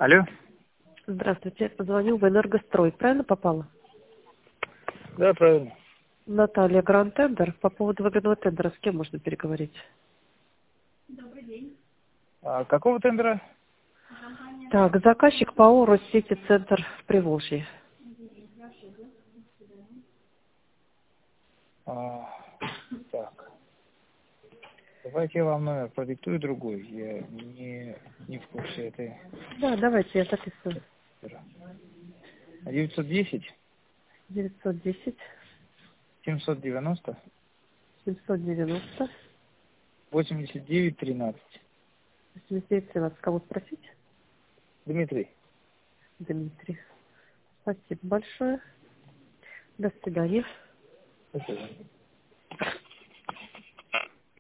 Алло? Здравствуйте, позвонил в Энергострой. Правильно попала? Да, правильно. Наталья, Гранд Тендер. По поводу выгодного тендера с кем можно переговорить? А какого тендера? Так, заказчик ПАО Россети Центр в Приволжье. А, так. Давайте я вам номер продиктую другой. Я не в курсе этой. Да, давайте, я записываю. 910 910 790 790 89 13. 8913. Кого спросить? Дмитрий. Дмитрий. Спасибо большое. До свидания. Спасибо.